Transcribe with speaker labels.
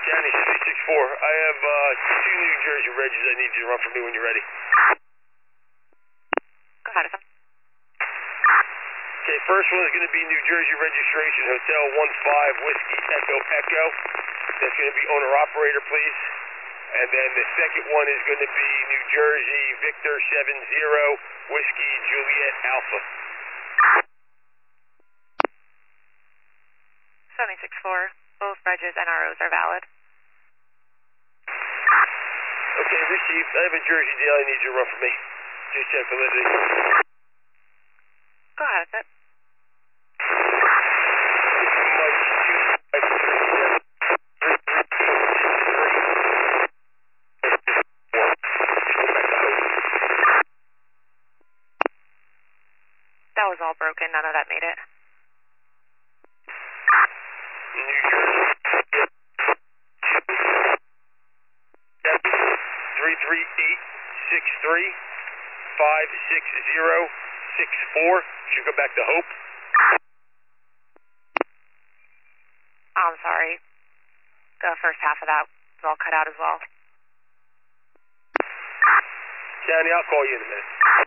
Speaker 1: County 364. I have two New Jersey Regis I need you to run for me when you're ready.
Speaker 2: Go ahead.
Speaker 1: Okay, first one is going to be New Jersey registration, Hotel 15 Whiskey Echo Echo. That's going to be owner-operator, please. And then the second one is going to be New Jersey Victor 70 Whiskey Juliet Alpha.
Speaker 2: 764. Both Regis and ROs are valid.
Speaker 1: Okay, received. I have a Jersey deal I need you to run for me. Just check validity.
Speaker 2: Go ahead, that's it. That was all broken. None of that made it.
Speaker 1: New Jersey. 33863 56064. Should go back to Hope.
Speaker 2: I'm sorry. The first half of that was all cut out as well.
Speaker 1: County, I'll call you in a minute.